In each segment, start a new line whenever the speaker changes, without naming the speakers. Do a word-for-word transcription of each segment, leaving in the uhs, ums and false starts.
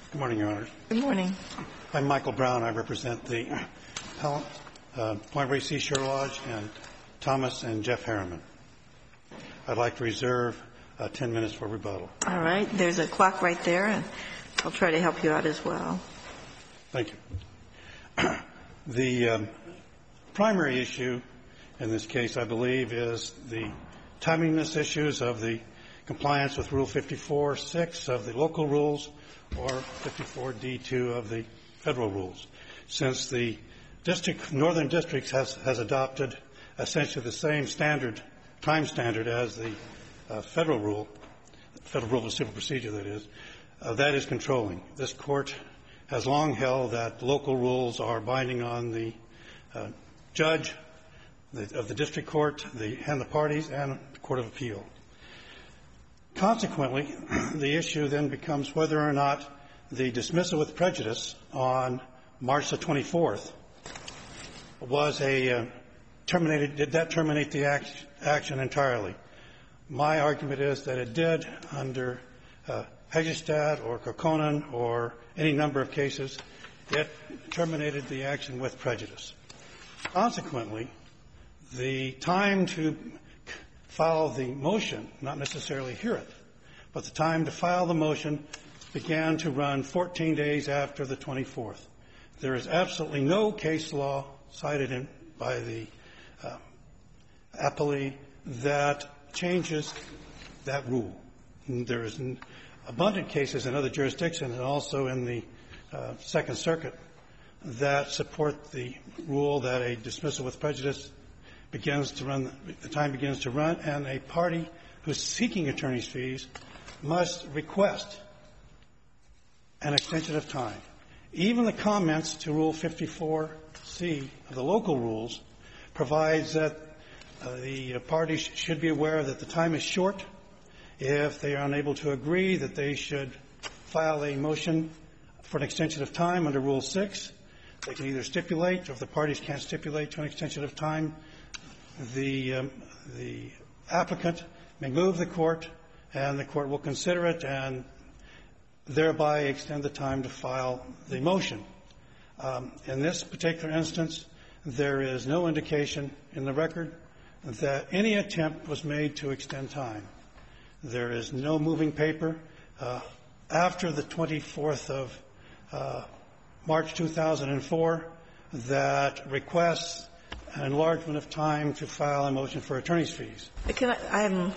Good morning, Your Honor.
Good morning.
I'm Michael Brown. I represent the appellant, uh, Point Reyes Seashore Lodge, and Thomas and Jeff Harriman. I'd like to reserve uh, ten minutes for rebuttal.
All right. There's a clock right there, and I'll try to help you out as well.
Thank you. The um, primary issue in this case, I believe, is the timeliness issues of the compliance with Rule fifty-four six of the local rules or fifty-four D two of the federal rules. Since the district, Northern Districts has, has adopted essentially the same standard, time standard as the uh, federal rule, federal rule of civil procedure, that is, uh, that is controlling. This court has long held that local rules are binding on the uh, judge the, of the district court the, and the parties and the Court of Appeal. Consequently, the issue then becomes whether or not the dismissal with prejudice on March the twenty-fourth was a uh, terminated, did that terminate the act, action entirely? My argument is that it did under uh, Hegestad or Kokkonen or any number of cases. It terminated the action with prejudice. Consequently, the time to file the motion, not necessarily hear it, but the time to file the motion began to run fourteen days after the twenty-fourth. There is absolutely no case law cited in, by the uh, appellee that changes that rule. And there is an abundant cases in other jurisdictions and also in the uh, Second Circuit that support the rule that a dismissal with prejudice begins to run, the time begins to run, and a party who's seeking attorney's fees must request an extension of time. Even the comments to Rule fifty-four C of the local rules provides that uh, the parties should be aware that the time is short. If they are unable to agree, that they should file a motion for an extension of time under Rule six. They can either stipulate, or if the parties can't stipulate to an extension of time, the um, the applicant may move the court, and the court will consider it and thereby extend the time to file the motion. Um, in this particular instance, there is no indication in the record that any attempt was made to extend time. There is no moving paper. Uh, after the twenty-fourth of uh, March two thousand four that requests an enlargement of time to file a motion for attorney's fees.
Can I, I'm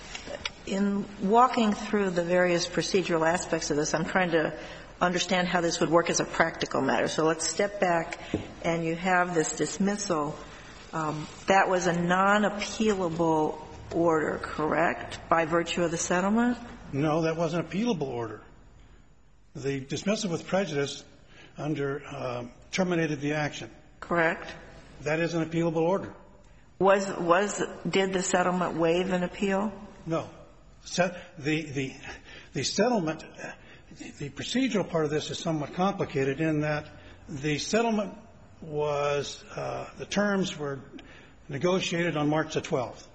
in walking through the various procedural aspects of this, I'm trying to understand how this would work as a practical matter. So let's step back, and you have this dismissal. Um, that was a non-appealable order, correct, by virtue of the settlement?
No, that was an appealable order. The dismissal with prejudice under uh, terminated the action.
Correct.
That is an appealable order.
Was was did the settlement waive an appeal?
No. Set, the the the settlement, the procedural part of this is somewhat complicated in that the settlement was uh, the terms were negotiated on March the twelfth.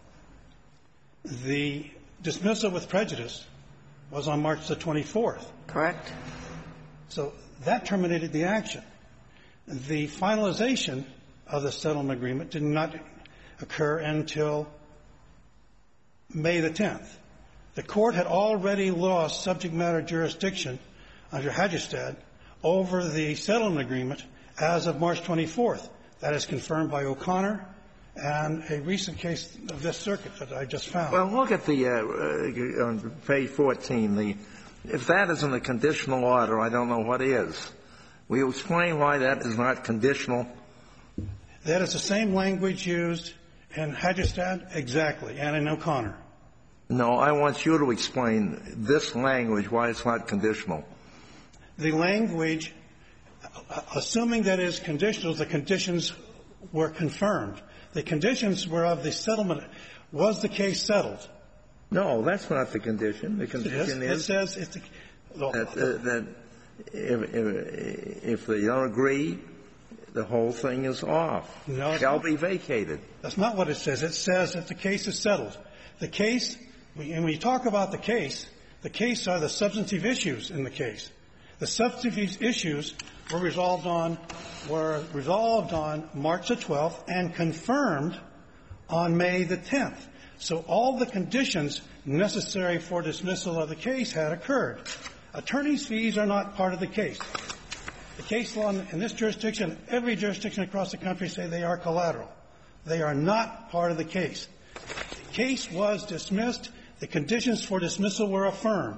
The dismissal with prejudice was on March the twenty-fourth.
Correct.
So that terminated the action. The finalization of the settlement agreement did not occur until May the tenth. The court had already lost subject matter jurisdiction under Hagestad over the settlement agreement as of March twenty-fourth. That is confirmed by O'Connor and a recent case of this circuit that I just found.
Well, look at the, uh, on page fourteen, the, if that isn't a conditional order, I don't know what is. Will you explain why that is not conditional?
That is the same language used in Hagestad, exactly, and in O'Connor.
No, I want you to explain this language, why it's not conditional.
The language, assuming that it is conditional, the conditions were confirmed. The conditions were of the settlement. Was the case settled?
No, that's not the condition. The condition
it is,
is
it says it's the, well,
that, uh, that if, if, if they don't agree, the whole thing is off.
No,
shall be vacated.
That's not what it says. It says that the case is settled. The case, and when you talk about the case, the case are the substantive issues in the case. The substantive issues were resolved on were resolved on March the twelfth and confirmed on May the tenth. So all the conditions necessary for dismissal of the case had occurred. Attorney's fees are not part of the case. The case law in this jurisdiction, every jurisdiction across the country, say they are collateral. They are not part of the case. The case was dismissed. The conditions for dismissal were affirmed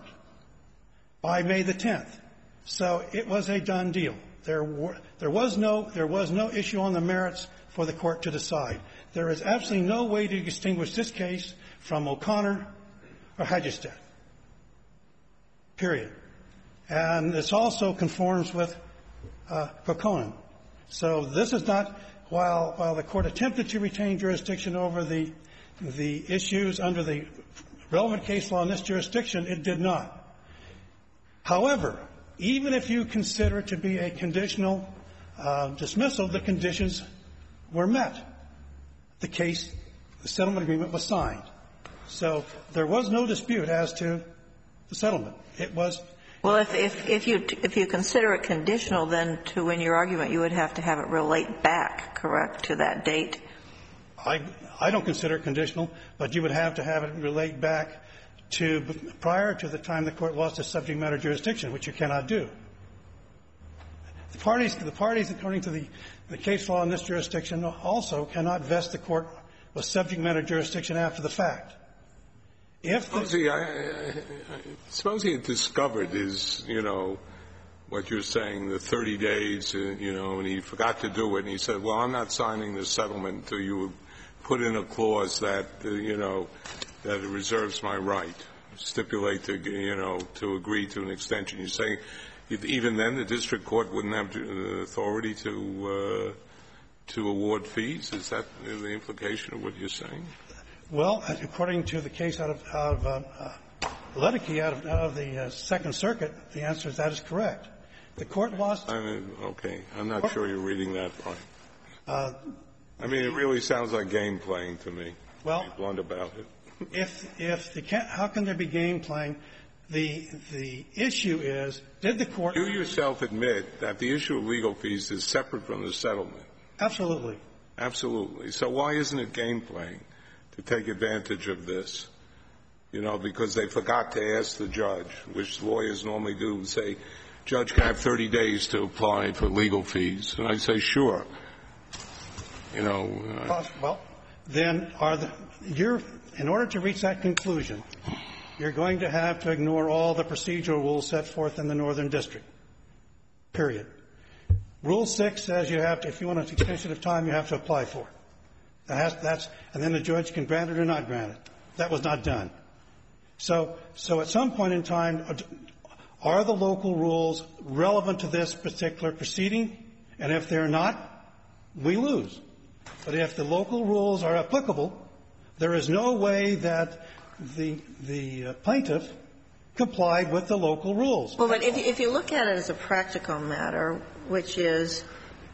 by May the tenth. So it was a done deal. There were, there was no, there was no issue on the merits for the court to decide. There is absolutely no way to distinguish this case from O'Connor or Hagestad. Period. And this also conforms with uh, Kokonen. So this is not, while while the court attempted to retain jurisdiction over the the issues under the relevant case law in this jurisdiction, it did not. However, even if you consider it to be a conditional uh, dismissal, the conditions were met. The case, the settlement agreement was signed. So there was no dispute as to the settlement. It was.
Well, if, if, if you if you consider it conditional, then to win your argument, you would have to have it relate back, correct, to that date?
I I don't consider it conditional, but you would have to have it relate back to prior to the time the court lost its subject matter jurisdiction, which you cannot do. The parties, the parties, according to the, the case law in this jurisdiction, also cannot vest the court with subject matter jurisdiction after the fact. If the,
suppose, he, I, I, suppose he had discovered his, you know, what you're saying, the thirty days, uh, you know, and he forgot to do it, and he said, well, I'm not signing this settlement until you put in a clause that, uh, you know, that it reserves my right, stipulate to, you know, to agree to an extension. You're saying even then the district court wouldn't have the authority to, uh, to award fees? Is that the implication of what you're saying?
Well, according to the case out of, out of uh, uh, Ledeke out of, out of the uh, Second Circuit, the answer is that is correct. The court lost.
I mean, okay. I'm not sure you're reading that right.
Uh,
I mean, it really sounds like game playing to me.
Well,
be blunt about it.
If if the can, how can there be game playing? The the issue is, did the court?
You yourself admit that the issue of legal fees is separate from the settlement.
Absolutely.
Absolutely. So why isn't it game playing to take advantage of this? You know, because they forgot to ask the judge, which lawyers normally do, and say, Judge, can I have thirty days to apply for legal fees? And I say, sure. You know. Uh,
well, then are the you're in order to reach that conclusion, you're going to have to ignore all the procedural rules set forth in the Northern District. Period. Rule six says you have to, if you want an extension of time, you have to apply for it. That has, that's, and then the judge can grant it or not grant it. That was not done. So, so at some point in time, are the local rules relevant to this particular proceeding? And if they're not, we lose. But if the local rules are applicable, there is no way that the the plaintiff complied with the local rules.
Well, but if, if you look at it as a practical matter, which is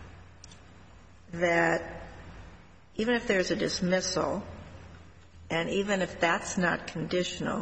that even if there's a dismissal, and even if that's not conditional,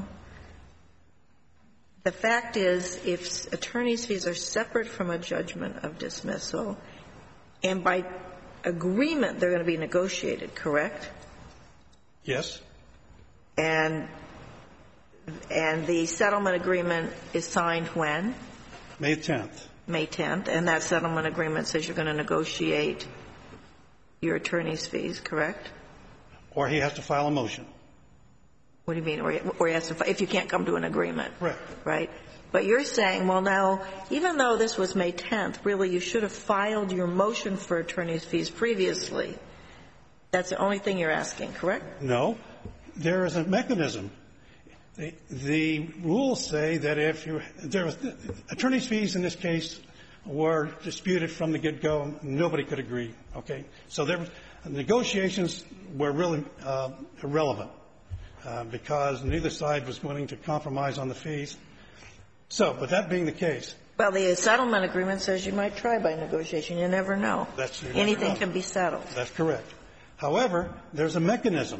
the fact is if attorney's fees are separate from a judgment of dismissal, and by agreement they're going to be negotiated, correct?
Yes.
And and the settlement agreement is signed when?
May tenth.
May tenth. And that settlement agreement says you're going to negotiate your attorney's fees, correct?
Or he has to file a motion.
What do you mean? Or he, or he has to, if you can't come to an agreement.
Right.
Right? But you're saying, well, now, even though this was May tenth, really you should have filed your motion for attorney's fees previously. That's the only thing you're asking, correct?
No. There is a mechanism. The, the rules say that if you there was attorney's fees in this case were disputed from the get-go. Nobody could agree. Okay, so there was, negotiations were really uh, irrelevant uh, because neither side was willing to compromise on the fees. So, but that being the case.
Well, the settlement agreement says you might try by negotiation. You never know.
That's you
Anything
never know.
can be settled.
That's correct. However, there's a mechanism.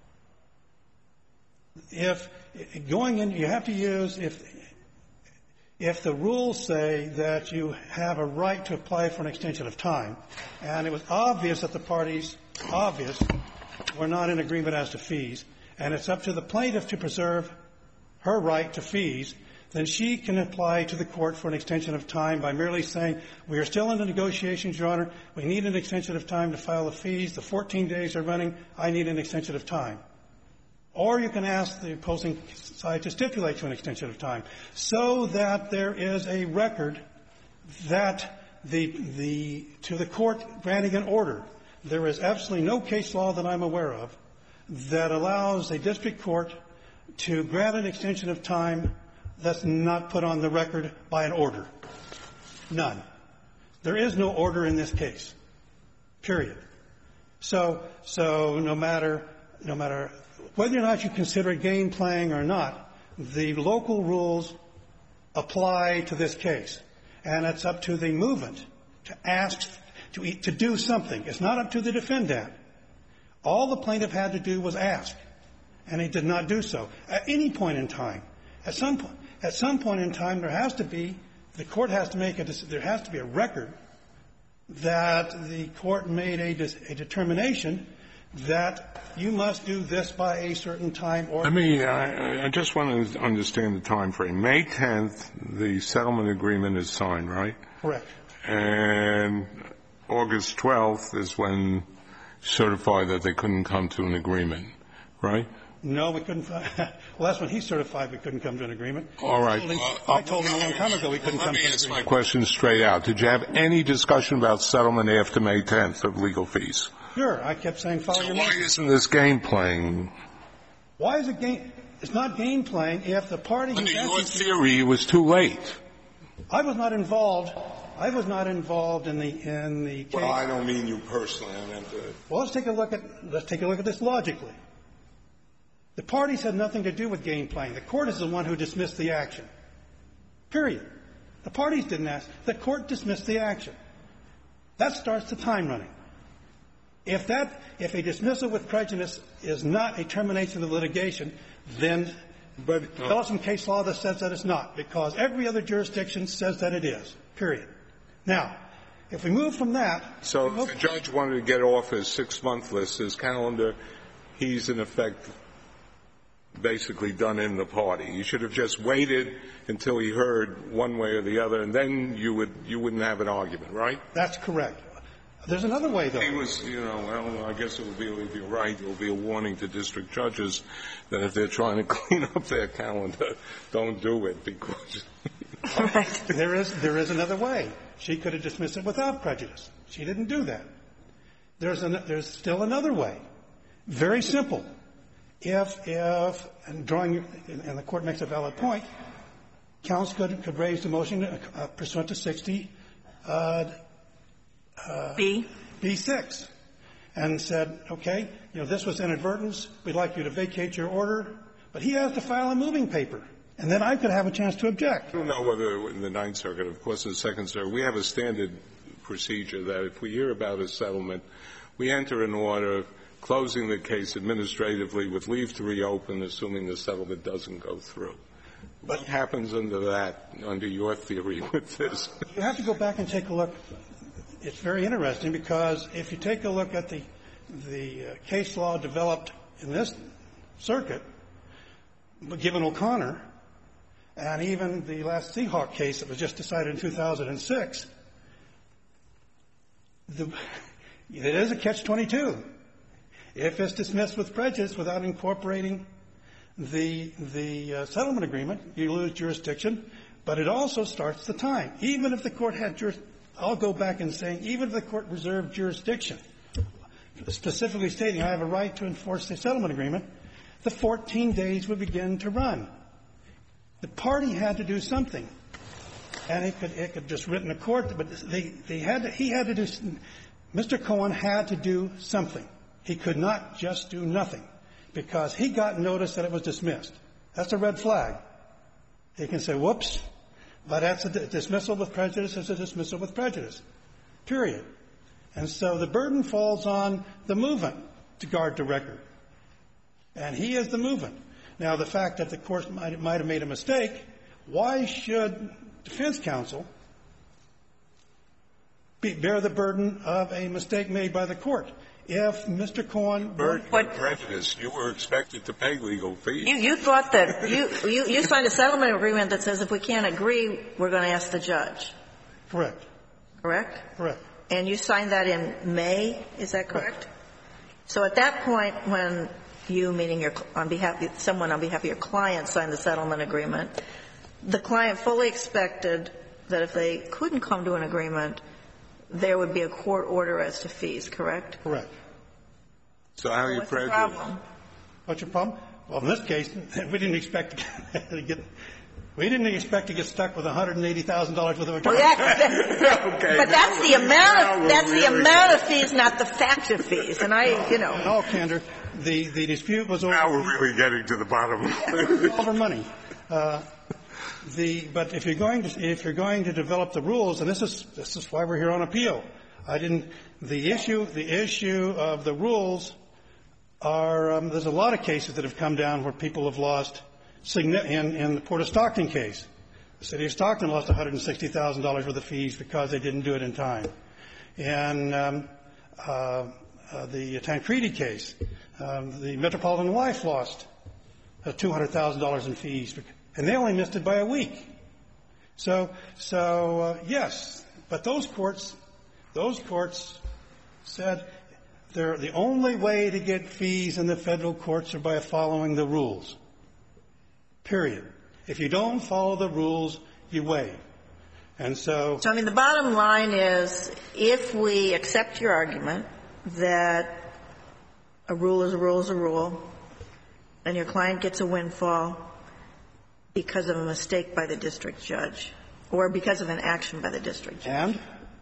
If going in, you have to use if if the rules say that you have a right to apply for an extension of time, and it was obvious that the parties, obvious, were not in agreement as to fees, and it's up to the plaintiff to preserve her right to fees, then she can apply to the court for an extension of time by merely saying, we are still in the negotiations, Your Honor. We need an extension of time to file the fees. The fourteen days are running. I need an extension of time. Or you can ask the opposing side to stipulate to an extension of time so that there is a record that the, the, to the court granting an order. There is absolutely no case law that I'm aware of that allows a district court to grant an extension of time that's not put on the record by an order. None. There is no order in this case. Period. So, so no matter, no matter whether or not you consider it game playing or not, the local rules apply to this case. And it's up to the movement to ask, to, to do something. It's not up to the defendant. All the plaintiff had to do was ask, and he did not do so at any point in time. At some point, at some point in time, there has to be, the court has to make a, there has to be a record that the court made a, a determination that you must do this by a certain time or.
I mean, I, I just want to understand the time frame. May tenth, the settlement agreement is signed, right? Correct. And August twelfth is when certified that they couldn't come to an agreement, right?
No, we couldn't. Well, that's when he certified we couldn't come to an agreement.
All right.
I told him, uh, I told him a long time ago we couldn't
well,
come to an agreement.
Let me ask my question straight out. Did you have any discussion about settlement after May tenth of legal fees?
Sure. I kept saying follow
so
your
why
motion.
isn't this game playing?
Why is it game? It's not game playing if the party.
Under your theory, it was too late.
I was not involved. I was not involved in the in the case.
Well, I don't mean you personally. I meant the.
Well, let's take a look at let's take a look at this logically. The parties had nothing to do with game playing. The court is the one who dismissed the action. Period. The parties didn't ask. The court dismissed the action. That starts the time running. If that, if a dismissal with prejudice is not a termination of litigation, then but uh, tell us some case law that says that it's not, because every other jurisdiction says that it is. Period. Now, if we move from that.
So if the judge wanted to get off his six-month list, his calendar, he's in effect basically done in the party. You should have just waited until he heard one way or the other, and then you would you wouldn't have an argument, right?
That's correct. There's another way, though.
He was, you know, well, I guess it would be, if you're right, it will be a warning to district judges that if they're trying to clean up their calendar, don't do it, because.
Right. There is, there is another way. She could have dismissed it without prejudice. She didn't do that. There's, an, there's still another way. Very simple. If, if, and drawing, and the court makes a valid point, counsel could, could raise the motion uh, pursuant to sixty, uh, Uh,
B.
B six, and said, okay, you know, this was inadvertence. We'd like you to vacate your order. But he has to file a moving paper. And then I could have a chance to object.
I don't know whether in the Ninth Circuit, of course, in the Second Circuit, we have a standard procedure that if we hear about a settlement, we enter an order closing the case administratively with leave to reopen, assuming the settlement doesn't go through. What happens under that, under your theory with this?
You have to go back and take a look. It's very interesting because if you take a look at the the uh, case law developed in this circuit, given O'Connor, and even the last Seahawk case that was just decided in two thousand six, the, it is a catch twenty-two. If it's dismissed with prejudice without incorporating the the uh, settlement agreement, you lose jurisdiction, but it also starts the time. Even if the court had jurisdiction, I'll go back and say, even if the court reserved jurisdiction, specifically stating I have a right to enforce the settlement agreement, the fourteen days would begin to run. The party had to do something, and it could it could just written a court, but they they had to, he had to do. Mister Cohen had to do something. He could not just do nothing, because he got notice that it was dismissed. That's a red flag. He can say, "Whoops." But that's a dismissal with prejudice is a dismissal with prejudice, period. And so the burden falls on the movement to guard the record. And he is the movement. Now, the fact that the court might, might have made a mistake, why should defense counsel be, bear the burden of a mistake made by the court? If Mister Cohen
burden of prejudice, you were expected to pay legal fees.
You, you thought that you, you you signed a settlement agreement that says if we can't agree, we're going to ask the judge.
Correct.
Correct?
Correct.
And you signed that in May, is that correct?
Correct.
So at that point, when you, meaning your, on behalf, someone on behalf of your client signed the settlement agreement, the client fully expected that if they couldn't come to an agreement, there would be a court order as to fees, correct?
Correct.
So how are you
What's the
prejudiced?
problem?
What's your problem? Well, in this case, we didn't expect to get we didn't expect to get stuck with one hundred eighty thousand dollars worth of attorney.
Well, yeah,
Okay,
but that's the amount
now
of
we're
that's the
really
amount of fees, not the fact of fees. And I, you know,
In all candor, the the dispute was over.
Now we're really getting to the bottom.
over money. Uh, the but if you're going to if you're going to develop the rules, and this is this is why we're here on appeal. I didn't. The issue the issue of the rules are um, there's a lot of cases that have come down where people have lost in in the Port of Stockton case. The city of Stockton lost one hundred sixty thousand dollars worth of fees because they didn't do it in time. And um, uh, uh, the Tancredi case, um, the Metropolitan Life lost uh, two hundred thousand dollars in fees, and they only missed it by a week. So, so uh, yes, but those courts, those courts said they're the only way to get fees in the federal courts are by following the rules. Period. If you don't follow the rules, you waive. And so,
so I mean, the bottom line is, if we accept your argument that a rule is a rule is a rule, and your client gets a windfall because of a mistake by the district judge, or because of an action by the district judge.
And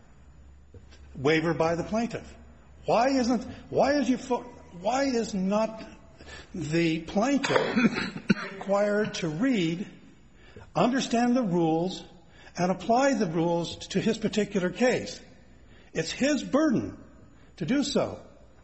waiver by the plaintiff. Why isn't, why is you, why is not the plaintiff required to read, understand the rules, and apply the rules to his particular case? It's his burden to do so.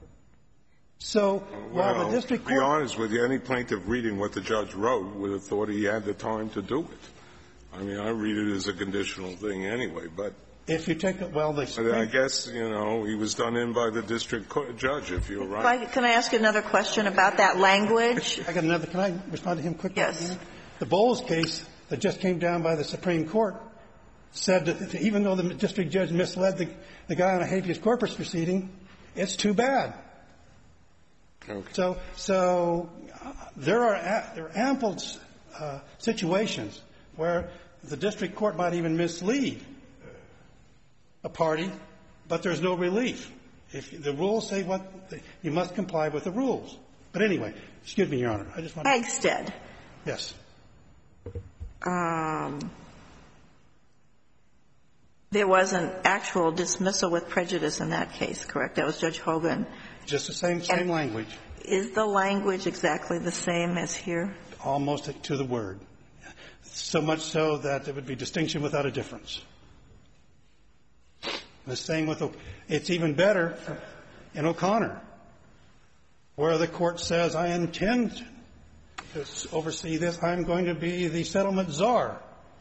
So while
well,
the district
to be
court,
honest with you, any plaintiff reading what the judge wrote would have thought he had the time to do it. I mean, I read it as a conditional thing anyway, but
if you take it, well, the
But I guess, you know, he was done in by the district co- judge, if you're right.
Can I ask you another question about that language?
I got another. Can I respond to him quickly?
Yes.
The Bowles case that just came down by the Supreme Court said that even though the district judge misled the, the guy on a habeas corpus proceeding, it's too bad.
Okay.
So, so uh, there are a, there are ample uh, situations where the district court might even mislead a party, but there's no relief. If the rules say what, you must comply with the rules. But anyway, excuse me, Your Honor. I just want to.
Hagstead.
Yes.
Um, there was an actual dismissal with prejudice in that case, correct? That was Judge Hogan.
Just the same, same
And
language.
Is the language exactly the same as here?
Almost to the word. So much so that there would be distinction without a difference. The same with, it's even better in O'Connor, where the court says, I intend to oversee this. I'm going to be the settlement czar.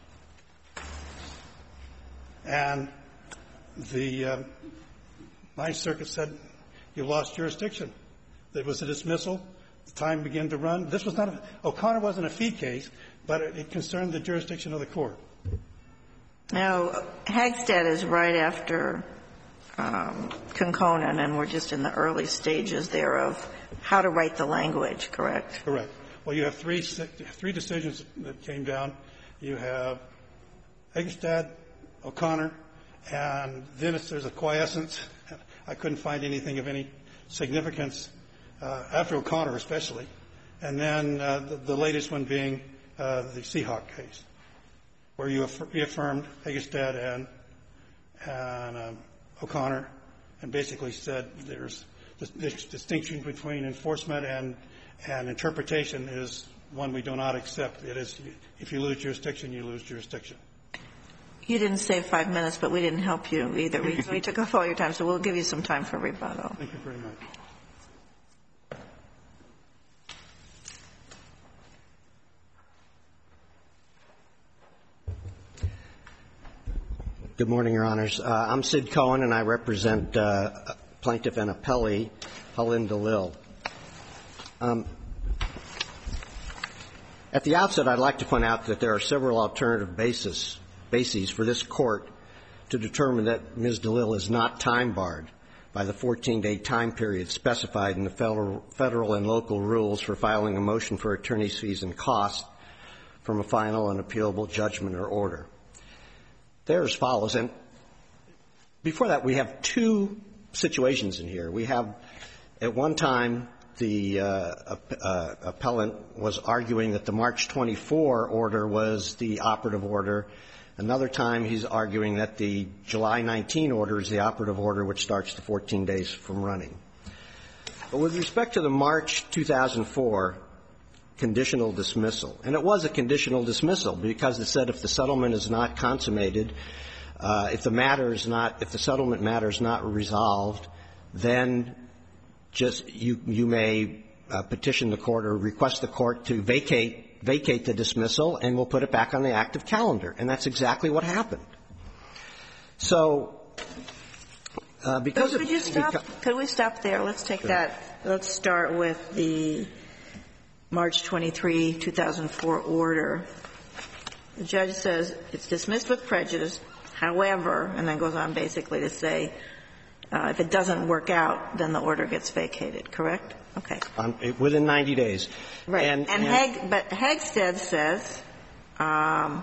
And the uh, Ninth Circuit said, you lost jurisdiction. There was a dismissal. The time began to run. This was not a, O'Connor wasn't a fee case, but it, it concerned the jurisdiction of the court.
Now, Hagstead is right after um, Conconan, and we're just in the early stages there of how to write the language, correct?
Correct. Well, you have three three decisions that came down. You have Hagstead, O'Connor, and then it's, there's a quiescence. I couldn't find anything of any significance uh, after O'Connor, especially. And then uh, the, the latest one being uh, the Seahawk case, where you reaffirmed Hagestead and, and um, O'Connor and basically said there's this, this distinction between enforcement and, and interpretation is one we do not accept. It is, if you lose jurisdiction, you lose jurisdiction.
You didn't save five minutes, but we didn't help you either. We, we took off all your time, so we'll give you some time for rebuttal.
Thank you very much.
Good morning, Your Honors. Uh, I'm Sid Cohen, and I represent uh, plaintiff and appellee Helene DeLille. Um, at the outset, I'd like to point out that there are several alternative basis, bases for this Court to determine that Miz DeLille is not time-barred by the fourteen-day time period specified in the federal, federal and local rules for filing a motion for attorney's fees and costs from a final and appealable judgment or order. They're as follows. And before that, we have two situations in here. We have, at one time, the uh, uh, appellant was arguing that the March twenty-four order was the operative order. Another time, he's arguing that the July nineteenth order is the operative order, which starts the fourteen days from running. But with respect to the March two thousand four conditional dismissal, and it was a conditional dismissal because it said if the settlement is not consummated, uh, if the matter is not, if the settlement matter is not resolved, then just you you may uh, petition the court or request the court to vacate vacate the dismissal, and we'll put it back on the active calendar. And that's exactly what happened. So, uh, because
could
of
you stop?
beca-
could we stop there? Let's take
Sure.
that. Let's start with the March twenty-third, two thousand four order. The judge says it's dismissed with prejudice. However, and then goes on basically to say, uh, if it doesn't work out, then the order gets vacated. Correct? Okay.
Um, within ninety days.
Right.
And,
and,
and
Hag, but Hagstead says um,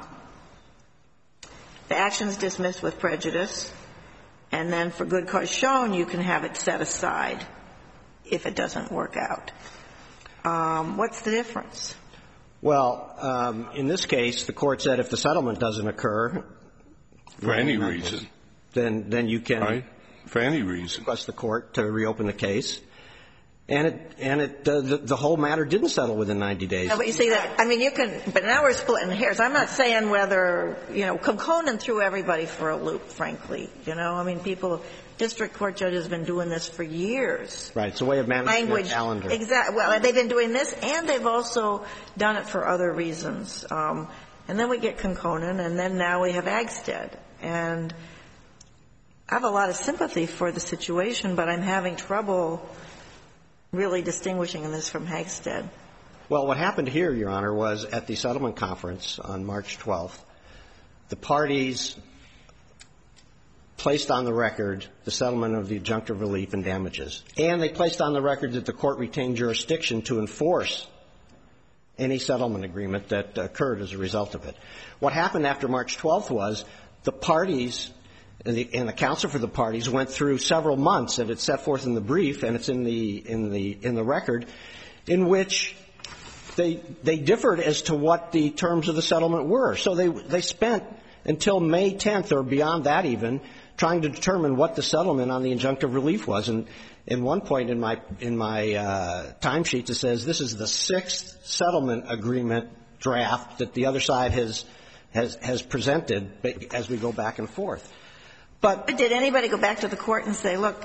the action is dismissed with prejudice, and then for good cause shown, you can have it set aside if it doesn't work out. Um, what's the difference?
Well, um, in this case, the court said if the settlement doesn't occur,
for any reason,
then then you can
right? For any reason,
request the court to reopen the case, and it and it uh, the, the whole matter didn't settle within ninety days.
No, but you see that. I mean, you can. But now we're splitting hairs. I'm not saying whether you know Kokkonen threw everybody for a loop. Frankly, you know, I mean, people. District court judges have been doing this for years.
Right. It's a way of managing
Language,
the calendar.
Exactly. Well, they've been doing this, and they've also done it for other reasons. Um, and then we get Kokkonen, and then now we have Hagstead. And I have a lot of sympathy for the situation, but I'm having trouble really distinguishing this from Hagstead.
Well, what happened here, Your Honor, was at the settlement conference on March twelfth, the parties placed on the record the settlement of the adjunctive relief and damages. And they placed on the record that the court retained jurisdiction to enforce any settlement agreement that occurred as a result of it. What happened after March twelfth was the parties and the, and the counsel for the parties went through several months, and it's set forth in the brief, and it's in the in the in the record, in which they they differed as to what the terms of the settlement were. So they they spent until May tenth or beyond that even trying to determine what the settlement on the injunctive relief was. And in one point in my in my uh, timesheet it says this is the sixth settlement agreement draft that the other side has has has presented as we go back and forth. But
did anybody go back to the court and say, look,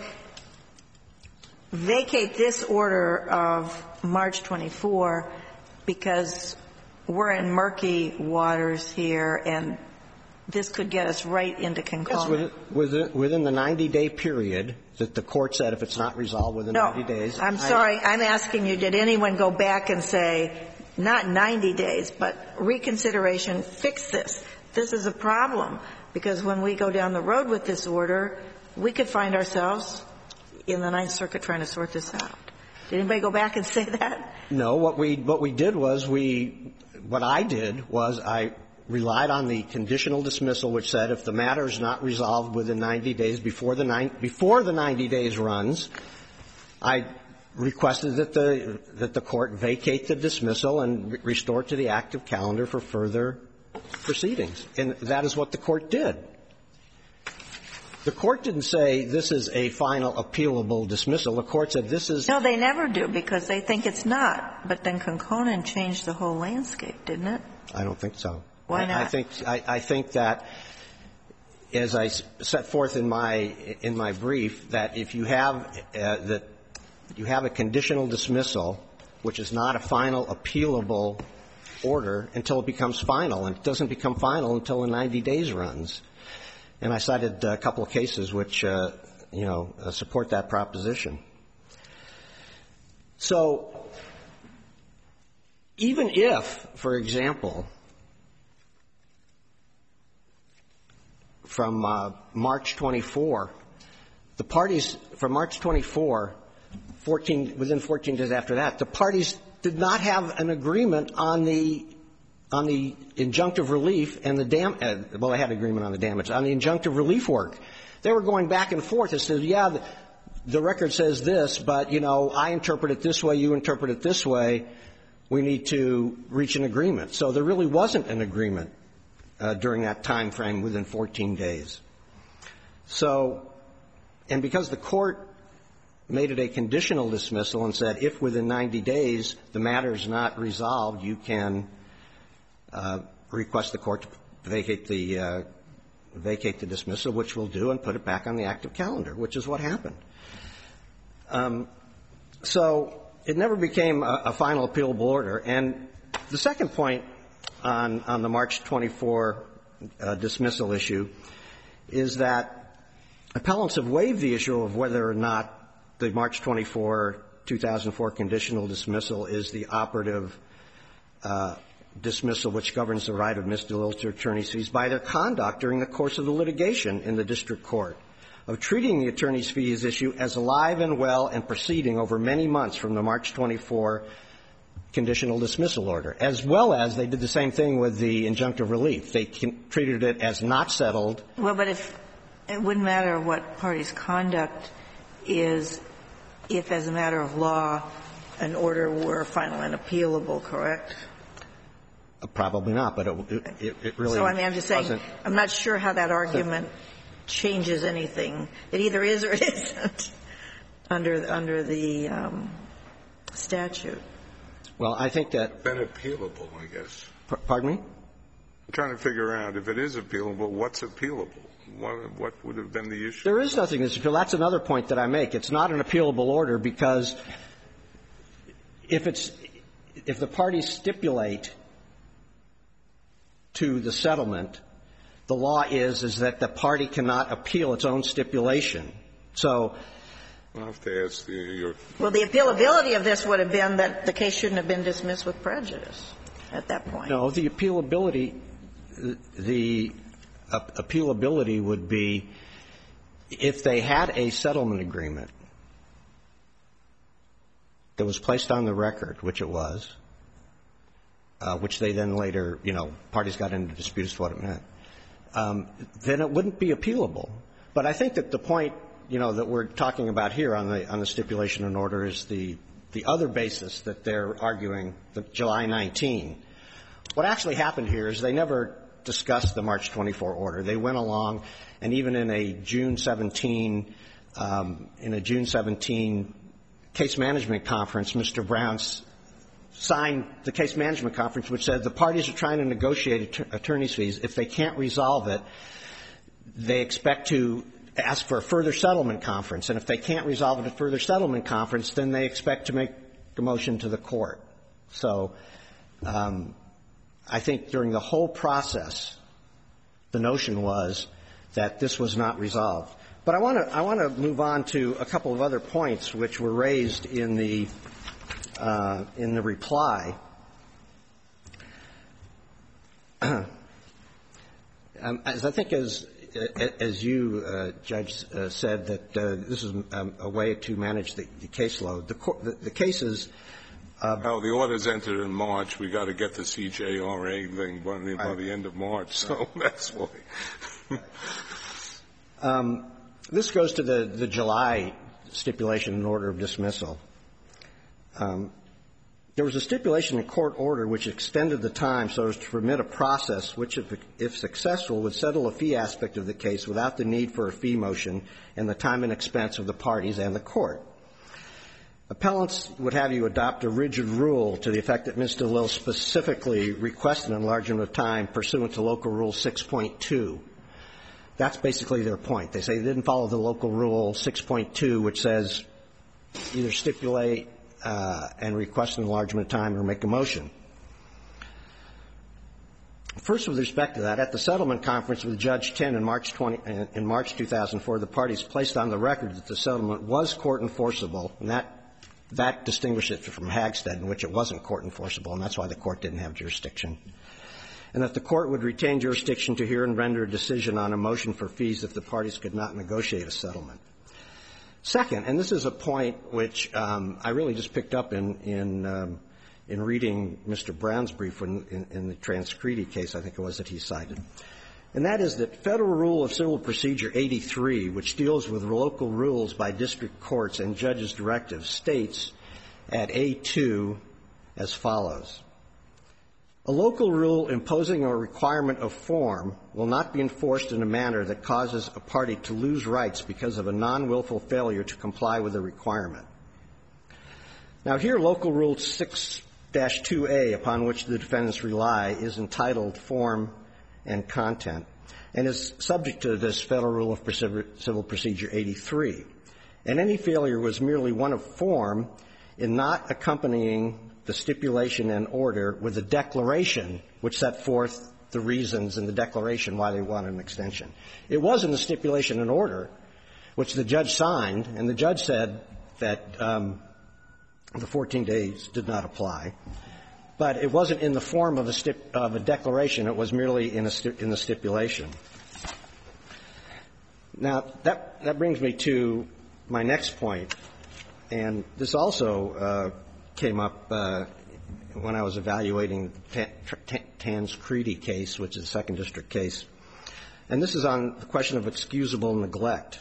vacate this order of March twenty-fourth because we're in murky waters here and this could get us right into Kokkonen?
Yes, within, within the ninety-day period that the court said if it's not resolved within
no,
ninety days.
I'm sorry. I, I'm asking you, did anyone go back and say, not ninety days, but reconsideration, fix this? This is a problem, because when we go down the road with this order, we could find ourselves in the Ninth Circuit trying to sort this out. Did anybody go back and say that?
No. What we what we did was we what I did was I relied on the conditional dismissal, which said if the matter is not resolved within ninety days before the nine, before the ninety days runs, I requested that the that the court vacate the dismissal and re- restore it to the active calendar for further proceedings. And that is what the court did. The court didn't say this is a final appealable dismissal. The court said this is.
No, they never do, because they think it's not. But then Kokkonen changed the whole landscape, didn't it?
I don't think so.
Why not?
I, I think I, I think that, as I set forth in my in my brief, that if you have uh, that you have a conditional dismissal, which is not a final appealable order until it becomes final, and it doesn't become final until the ninety days runs. And I cited a couple of cases which, uh, you know, uh, support that proposition. So even if, for example, from uh, March twenty-four, the parties from March twenty-four, fourteen, within fourteen days after that, the parties did not have an agreement on the on the injunctive relief and the dam uh, well, they had agreement on the damage, on the injunctive relief work. They were going back and forth. They said, yeah, the, the record says this, but, you know, I interpret it this way, you interpret it this way. We need to reach an agreement. So there really wasn't an agreement uh, during that time frame within fourteen days. So, and because the court made it a conditional dismissal and said if within ninety days the matter is not resolved, you can uh, request the court to vacate the uh, vacate the dismissal, which we'll do, and put it back on the active calendar, which is what happened. Um, so it never became a, a final appealable order. And the second point on, on the March twenty-four uh, dismissal issue is that appellants have waived the issue of whether or not the March twenty-four, two thousand four conditional dismissal is the operative uh, dismissal which governs the right of Miz DeLille to attorney's fees by their conduct during the course of the litigation in the district court, of treating the attorney's fees issue as alive and well and proceeding over many months from the March twenty-four conditional dismissal order, as well as they did the same thing with the injunctive relief. They can, treated it as not settled.
Well, but if it wouldn't matter what party's conduct is if, as a matter of law, an order were final and appealable, correct?
Uh, probably not, but it, it, it really
So, I mean, I'm just saying,
wasn't.
I'm not sure how that argument changes anything. It either is or it isn't under, under the um, statute.
Well, I think that.
Been appealable, I guess.
P- pardon me?
I'm trying to figure out if it is appealable, what's appealable? What, what would have been the issue?
There is nothing that's appealable. That's another point that I make. It's not an appealable order because if it's if the parties stipulate to the settlement, the law is is that the party cannot appeal its own stipulation. So
I'll have to ask the, your.
Well, the appealability of this would have been that the case shouldn't have been dismissed with prejudice at that point.
No, the appealability, the uh, appealability would be if they had a settlement agreement that was placed on the record, which it was, uh, which they then later, you know, parties got into dispute as to what it meant, um, then it wouldn't be appealable. But I think that the point, you know, that we're talking about here on the on the stipulation and order is the the other basis that they're arguing, the July nineteenth. What actually happened here is they never discussed the March twenty-four order. They went along, and even in a June seventeenth, um, in a June seventeenth case management conference, Mister Brown signed the case management conference, which said the parties are trying to negotiate att- attorney's fees. If they can't resolve it, they expect to ask for a further settlement conference. And if they can't resolve it at a further settlement conference, then they expect to make a motion to the court. So um, I think during the whole process, the notion was that this was not resolved. But I want to I want to move on to a couple of other points which were raised in the uh, in the reply. um, as I think as as you, uh, Judge, uh, said that uh, this is um, a way to manage the, the caseload. The, the, the cases. Uh,
well, the order's entered in March. We got to get the C J R A thing by the, by the end of March, so that's why.
um, this goes to the, the July stipulation and order of dismissal. Um, there was a stipulation in court order which extended the time so as to permit a process which, if, if successful, would settle a fee aspect of the case without the need for a fee motion and the time and expense of the parties and the court. Appellants would have you adopt a rigid rule to the effect that Miz DeLille specifically requested an enlargement of time pursuant to Local Rule six point two. That's basically their point. They say they didn't follow the Local Rule six point two, which says either stipulate uh, and request an enlargement of time or make a motion. First, with respect to that, at the settlement conference with Judge Tin in March twenty, in March two thousand four, the parties placed on the record that the settlement was court enforceable, and that that distinguished it from Hagstead, in which it wasn't court enforceable, and that's why the court didn't have jurisdiction, and that the court would retain jurisdiction to hear and render a decision on a motion for fees if the parties could not negotiate a settlement. Second, and this is a point which um, I really just picked up in in um, in reading Mister Brown's brief in, in, in the Transcredi case, I think it was, that he cited. And that is that Federal Rule of Civil Procedure eighty-three, which deals with local rules by district courts and judges' directives, states at A two as follows. A local rule imposing a requirement of form will not be enforced in a manner that causes a party to lose rights because of a non-willful failure to comply with a requirement. Now, here, Local Rule six dash two A, upon which the defendants rely, is entitled Form and Content, and is subject to this Federal Rule of Civil Procedure eighty-three. And any failure was merely one of form in not accompanying the stipulation and order with a declaration which set forth the reasons in the declaration why they wanted an extension. It wasn't a stipulation and order, which the judge signed, and the judge said that um, the fourteen days did not apply. But it wasn't in the form of a, stip, of a declaration. It was merely in, a sti- in the stipulation. Now, that, that brings me to my next point, and this also uh, came up uh, when I was evaluating the Transcredi case, which is a second district case. And this is on the question of excusable neglect.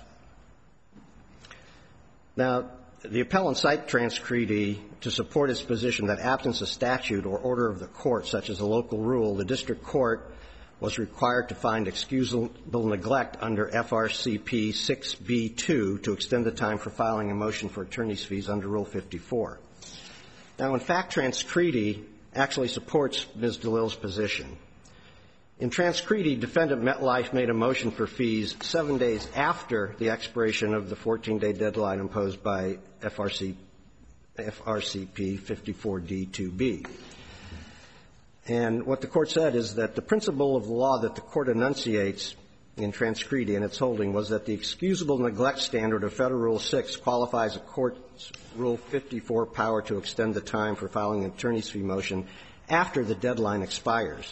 Now, the appellant cite Transcredi to support its position that absence of statute or order of the court, such as a local rule, the district court was required to find excusable neglect under F R C P six B two to extend the time for filing a motion for attorney's fees under Rule fifty-four. Now, in fact, Transcredi actually supports Miz DeLille's position. In Transcredi, defendant MetLife made a motion for fees seven days after the expiration of the fourteen-day deadline imposed by F R C, F R C P fifty-four D two B. And what the court said is that the principle of the law that the court enunciates in Transcredi and its holding was that the excusable neglect standard of Federal Rule six qualifies a court's Rule fifty-four power to extend the time for filing an attorney's fee motion after the deadline expires.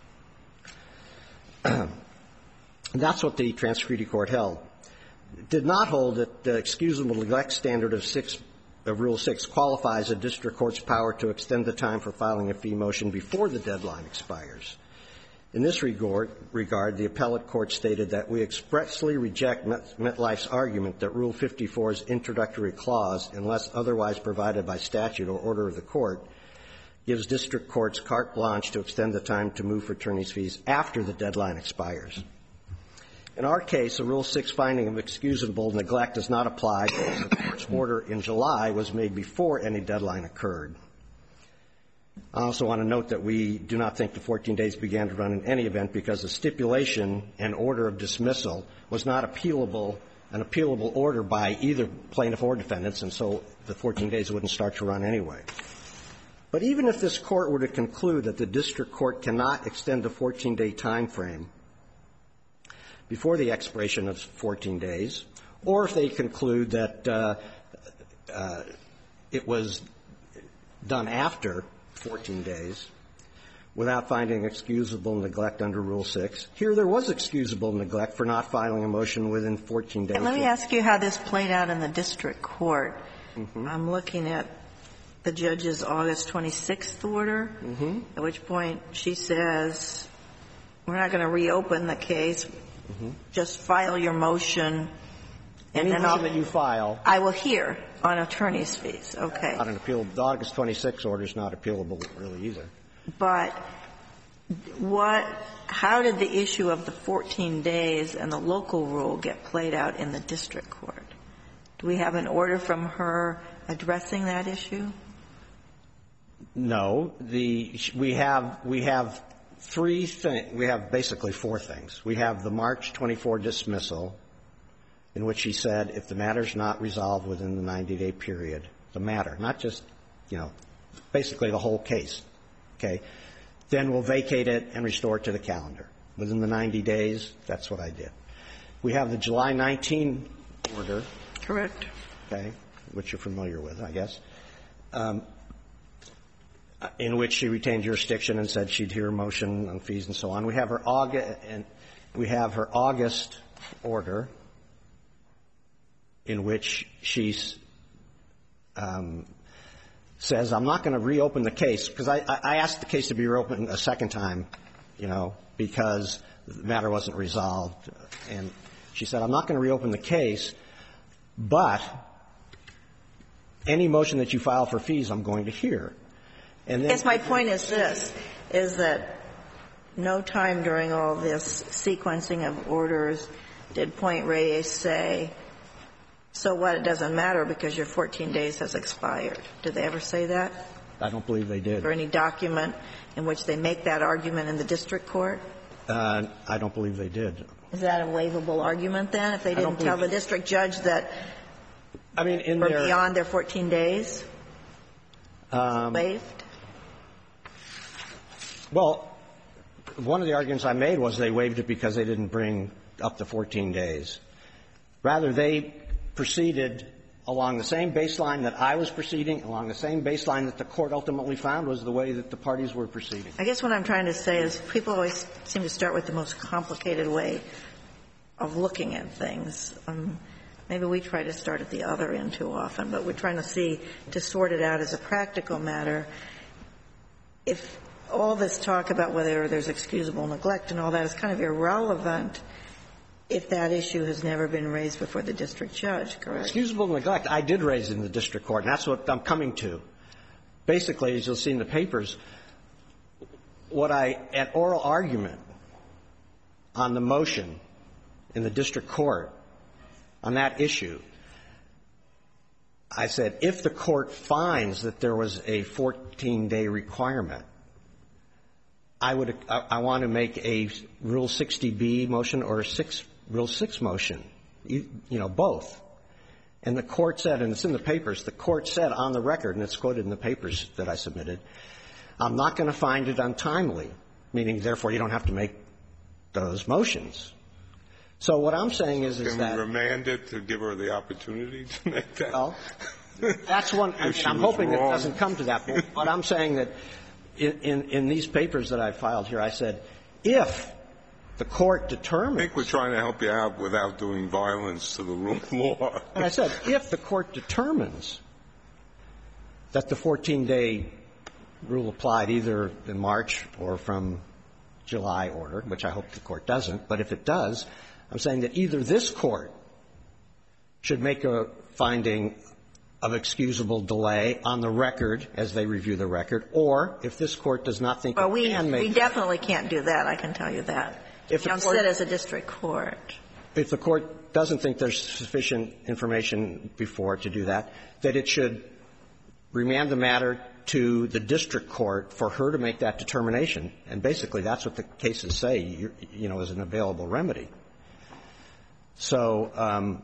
That's what the Transcredi court held. It did not hold that the excusable neglect standard of six of Rule six qualifies a district court's power to extend the time for filing a fee motion before the deadline expires. In this regard, regard the appellate court stated that we expressly reject Met, MetLife's argument that Rule fifty-four's introductory clause, unless otherwise provided by statute or order of the court, gives district courts carte blanche to extend the time to move for attorney's fees after the deadline expires. In our case, a Rule six finding of excusable neglect does not apply because the court's order in July was made before any deadline occurred. I also want to note that we do not think the fourteen days began to run in any event because the stipulation and order of dismissal was not appealable, an appealable order by either plaintiff or defendants, and so the fourteen days wouldn't start to run anyway. But even if this court were to conclude that the district court cannot extend the fourteen-day time frame before the expiration of fourteen days, or if they conclude that uh, uh, it was done after fourteen days without finding excusable neglect under Rule six, here there was excusable neglect for not filing a motion within fourteen days.
And let me ask you how this played out in the district court. Mm-hmm. I'm looking at the judge's August twenty-sixth order, mm-hmm. at which point she says, we're not going to reopen the case. Mm-hmm. Just file your motion. And
Anything
then I'll,
that you file.
I will hear on attorney's fees. Okay.
Not an appeal. The August twenty-sixth order is not appealable really either.
But what, how did the issue of the fourteen days and the local rule get played out in the district court? Do we have an order from her addressing that issue?
No. The, we have, we have three things. We have basically four things. We have the March twenty-fourth dismissal, in which she said if the matter's not resolved within the ninety-day period, the matter, not just, you know, basically the whole case, okay, then we'll vacate it and restore it to the calendar. Within the ninety days, that's what I did. We have the July nineteenth order.
Correct.
Okay, which you're familiar with, I guess, um, in which she retained jurisdiction and said she'd hear a motion on fees and so on. We have her August, and we have her August order, in which she um, says, "I'm not going to reopen the case," because I, I asked the case to be reopened a second time, you know, because the matter wasn't resolved, and she said, "I'm not going to reopen the case, but any motion that you file for fees, I'm going to hear." And then,
I guess my point is this, is that no time during all this sequencing of orders did Point Reyes say, so what, it doesn't matter because your fourteen days has expired. Did they ever say that?
I don't believe they did.
Or any document in which they make that argument in the district court?
Uh, I don't believe they did.
Is that a waivable argument then, if they didn't tell the district judge that
I mean, in
we're
their,
beyond their fourteen days?
Um,
Waived?
Well, one of the arguments I made was they waived it because they didn't bring up the fourteen days. Rather, they proceeded along the same baseline that I was proceeding, along the same baseline that the court ultimately found was the way that the parties were proceeding.
I guess what I'm trying to say is people always seem to start with the most complicated way of looking at things. Um, maybe we try to start at the other end too often, but we're trying to see, to sort it out as a practical matter. If all this talk about whether there's excusable neglect and all that is kind of irrelevant if that issue has never been raised before the district judge, correct?
Excusable neglect, I did raise it in the district court, and that's what I'm coming to. Basically, as you'll see in the papers, what I, at oral argument on the motion in the district court on that issue, I said, if the court finds that there was a fourteen-day requirement, I would, I, I want to make a Rule sixty B motion or a six, Rule six motion, you, you know, both. And the court said, and it's in the papers, the court said on the record, and it's quoted in the papers that I submitted, I'm not going to find it untimely, meaning, therefore, you don't have to make those motions. So what I'm saying is, is
Can
that...
Can we remand it to give her the opportunity to make that?
Well, that's one... I mean, I'm hoping wrong. It doesn't come to that. But, but I'm saying that in, in, in these papers that I filed here, I said, if the court determines...
I think we're trying to help you out without doing violence to the rule of law.
And I said, if the court determines that the fourteen-day rule applied either in March or from July order, which I hope the court doesn't, but if it does, I'm saying that either this court should make a finding of excusable delay on the record as they review the record, or if this court does not think
well,
it
we,
can make...
we definitely can't do that, I can tell you that.
If
you don't sit as a district court.
If the court doesn't think there's sufficient information before to do that, that it should remand the matter to the district court for her to make that determination. And basically, that's what the cases say, you, you know, is an available remedy. So, um,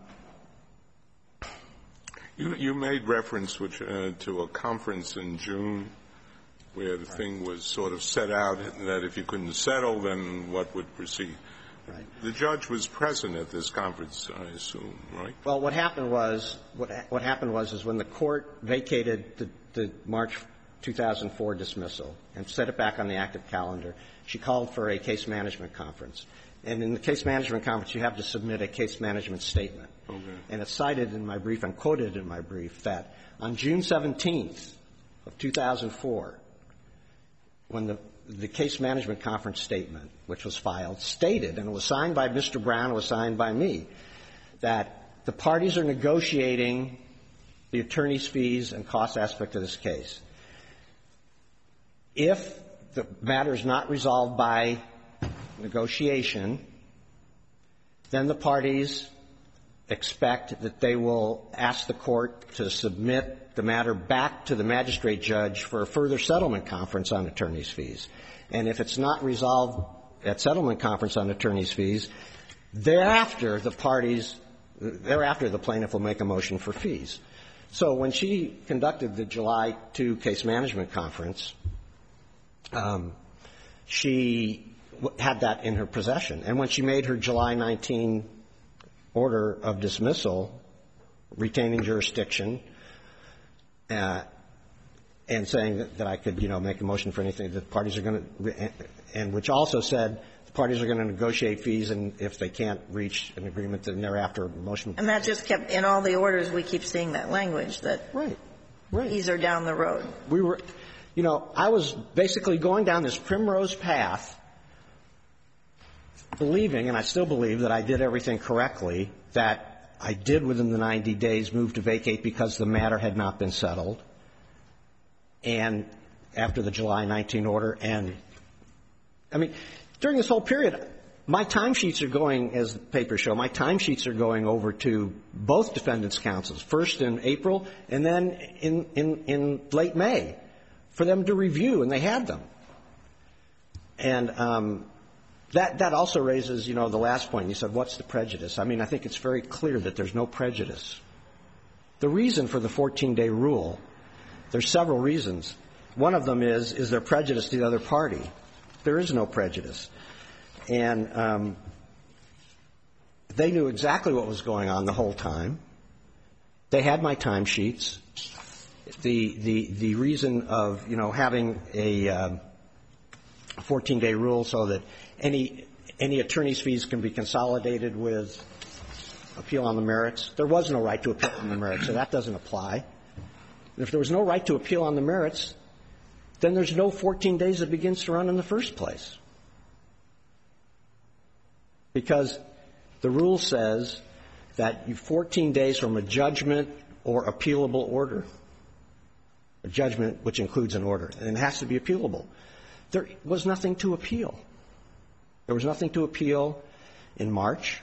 you, you made reference which, uh, to a conference in June where the right. thing was sort of set out that if you couldn't settle, then what would proceed.
Right.
The judge was present at this conference, I assume, right?
Well, what happened was, what, what happened was, is when the court vacated the, the March two thousand four dismissal and set it back on the active calendar, she called for a case management conference. And in the case management conference, you have to submit a case management statement.
Okay.
And it's cited in my brief, and quoted in my brief, that on June seventeenth of two thousand four, when the, the case management conference statement, which was filed, stated, and it was signed by Mister Brown, it was signed by me, that the parties are negotiating the attorney's fees and cost aspect of this case. If the matter is not resolved by negotiation, then the parties expect that they will ask the court to submit the matter back to the magistrate judge for a further settlement conference on attorney's fees. And if it's not resolved at settlement conference on attorney's fees, thereafter the parties, thereafter the plaintiff will make a motion for fees. So when she conducted the July second case management conference, um, she had that in her possession. And when she made her July nineteenth order of dismissal, retaining jurisdiction, uh, and saying that, that I could, you know, make a motion for anything that the parties are going to, and which also said the parties are going to negotiate fees, and if they can't reach an agreement, then thereafter a motion.
And that just kept, in all the orders, we keep seeing that language, that
right, right.
fees are down the road.
We were, you know, I was basically going down this primrose path, believing, and I still believe, that I did everything correctly, that I did within the ninety days move to vacate because the matter had not been settled, and after the July nineteenth order. And, I mean, during this whole period, my timesheets are going, as the papers show, my timesheets are going over to both defendants' counsels, first in April and then in, in, in late May, for them to review, and they had them. And um, that, that also raises, you know, the last point. You said, what's the prejudice? I mean, I think it's very clear that there's no prejudice. The reason for the fourteen-day rule, there's several reasons. One of them is, is there prejudice to the other party? There is no prejudice. And um, they knew exactly what was going on the whole time. They had my timesheets. The, the, the reason of, you know, having a um, fourteen-day rule so that any, any attorney's fees can be consolidated with appeal on the merits, there was no right to appeal on the merits, so that doesn't apply. And if there was no right to appeal on the merits, then there's no fourteen days that begins to run in the first place. Because the rule says that you fourteen days from a judgment or appealable order, a judgment which includes an order, and it has to be appealable. There was nothing to appeal. There was nothing to appeal in March,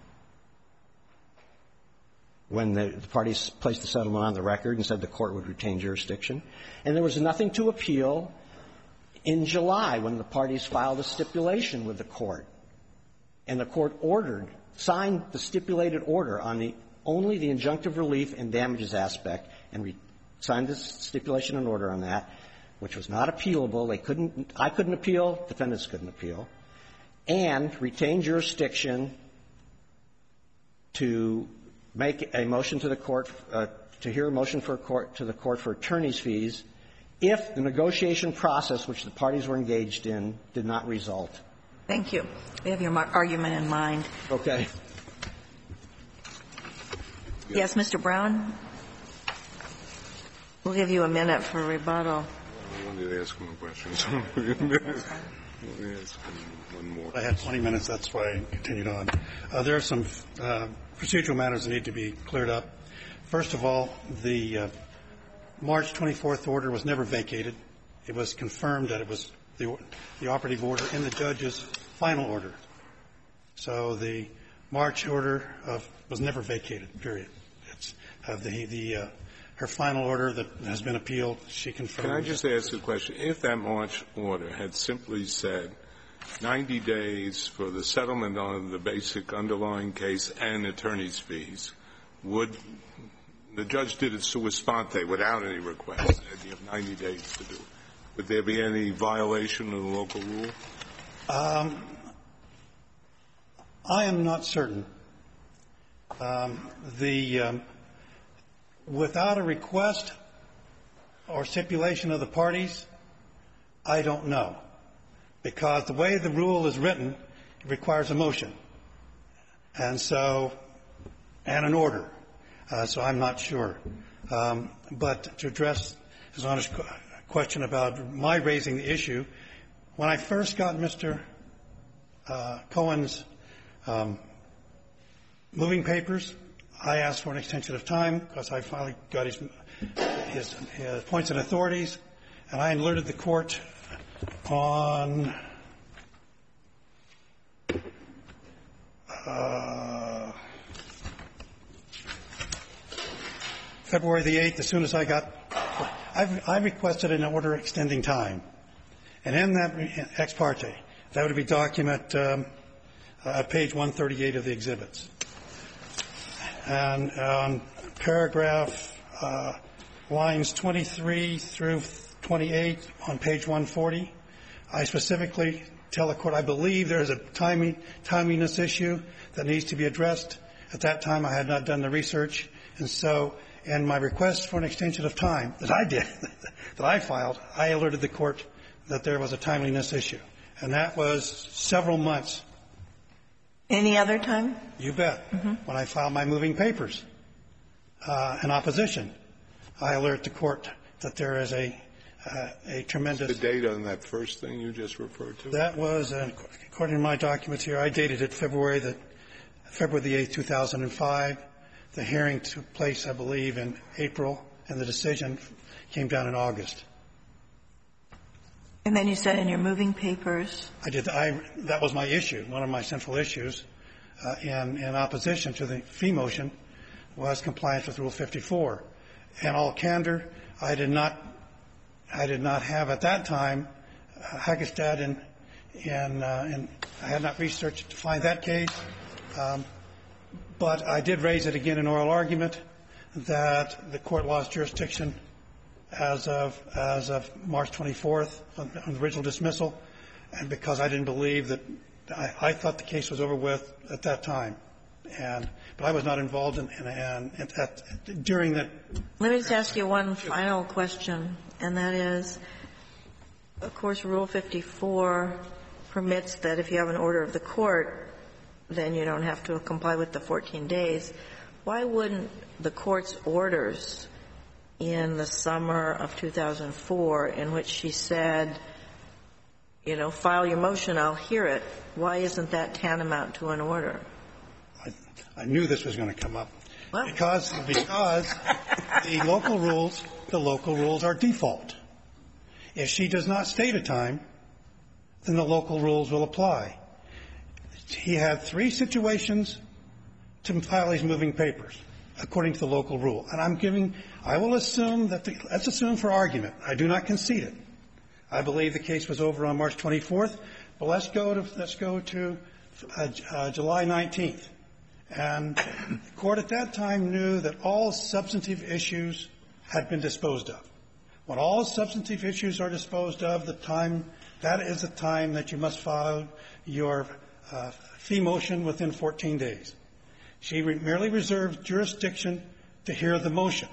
when the, the parties placed the settlement on the record and said the court would retain jurisdiction. And there was nothing to appeal in July, when the parties filed a stipulation with the court. And the court ordered, signed the stipulated order on the only the injunctive relief and damages aspect, and re, signed the stipulation and order on that, which was not appealable. They couldn't, I couldn't appeal, defendants couldn't appeal, and retained jurisdiction to make a motion to the court, uh, to hear a motion for a court, to the court for attorney's fees if the negotiation process which the parties were engaged in did not result.
Thank you. We have your argument in mind.
Okay.
Yes, Mister Brown? We'll give you a minute for rebuttal.
I wanted to ask him a question. Let me ask him one more.
I had twenty minutes. That's why I continued on. Uh, there are some uh, procedural matters that need to be cleared up. First of all, the uh, March twenty-fourth order was never vacated. It was confirmed that it was the, the operative order in the judge's final order. So the March order of, was never vacated, period. It's uh, the, the uh, her final order that has been appealed, she confirmed.
Can I just ask a question? If that March order had simply said ninety days for the settlement on the basic underlying case and attorney's fees, would the judge did it sua sponte without any request, and you have ninety days to do it, would there be any violation of the local rule?
Um, I am not certain. Um, the um, without a request or stipulation of the parties, I don't know, because the way the rule is written, it requires a motion, and so and an order. Uh, so I'm not sure. Um, but to address his honest question about my raising the issue, when I first got Mister Uh, Cohen's um, moving papers, I asked for an extension of time because I finally got his, his, his points and authorities, and I alerted the court on uh, February the eighth. As soon as I got, I've, I requested an order extending time, and in that ex parte, that would be document um, uh, page one thirty-eight of the exhibits. And on paragraph uh, lines twenty-three through twenty-eight on page one forty, I specifically tell the court I believe there is a timing, timeliness issue that needs to be addressed. At that time, I had not done the research, and so, in my request for an extension of time that I did, that I filed, I alerted the court that there was a timeliness issue, and that was several months.
Any other time?
You bet. Mm-hmm. When I filed my moving papers uh, in opposition, I alert the court that there is a uh, a tremendous.
The date on that first thing you just referred to.
That was, uh, according to my documents here, I dated it February the February the eighth, two thousand five. The hearing took place, I believe, in April, and the decision came down in August.
And then you said in your moving papers.
I did. I that was my issue. One of my central issues uh, in in opposition to the fee motion was compliance with Rule fifty-four. In all candor, I did not. I did not have at that time uh, Hagestad and and, uh, and I had not researched to find that case. Um, but I did raise it again in oral argument that the court lost jurisdiction as of as of March twenty-fourth on, on the original dismissal, and because I didn't believe that I, I thought the case was over with at that time, and but I was not involved in, in, in, in at, during that.
Let me just ask you one final question, and that is, of course, Rule fifty-four permits that if you have an order of the court, then you don't have to comply with the fourteen days. Why wouldn't the court's orders in the summer of two thousand four, in which she said, you know, file your motion, I'll hear it, why isn't that tantamount to an order?
I, I knew this was going to come up.
Well.
Because, because the local rules, the local rules are default. If she does not state a time, then the local rules will apply. He had three situations to file these moving papers, according to the local rule. And I'm giving, I will assume that, the, let's assume for argument, I do not concede it. I believe the case was over on March twenty-fourth, but let's go to, let's go to uh, uh, July nineteenth. And the court at that time knew that all substantive issues had been disposed of. When all substantive issues are disposed of, the time, that is the time that you must file your uh, fee motion within fourteen days. She re- merely reserved jurisdiction to hear the motion.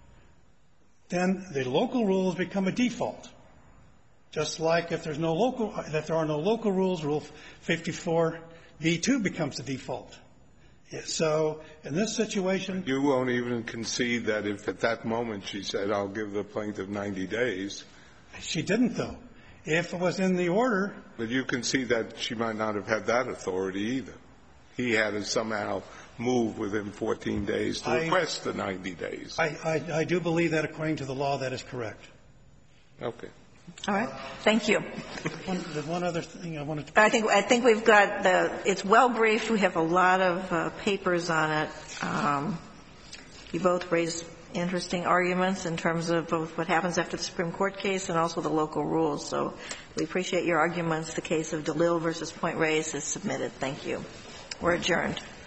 Then the local rules become a default. Just like if there's no local, if there are no local rules, Rule fifty-four B two becomes the default. So in this situation,
you won't even concede that if at that moment she said, "I'll give the plaintiff ninety days."
She didn't, though. If it was in the order,
but you concede that she might not have had that authority either. He had to somehow move within fourteen days to
I,
request the ninety days.
I, I, I do believe that, according to the law, that is correct.
Okay.
All right. Thank you.
One, there's one other thing I wanted to.
I think I think we've got the. It's well briefed. We have a lot of uh, papers on it. Um, you both raised interesting arguments in terms of both what happens after the Supreme Court case and also the local rules. So we appreciate your arguments. The case of DeLille versus Point Reyes is submitted. Thank you. We're adjourned.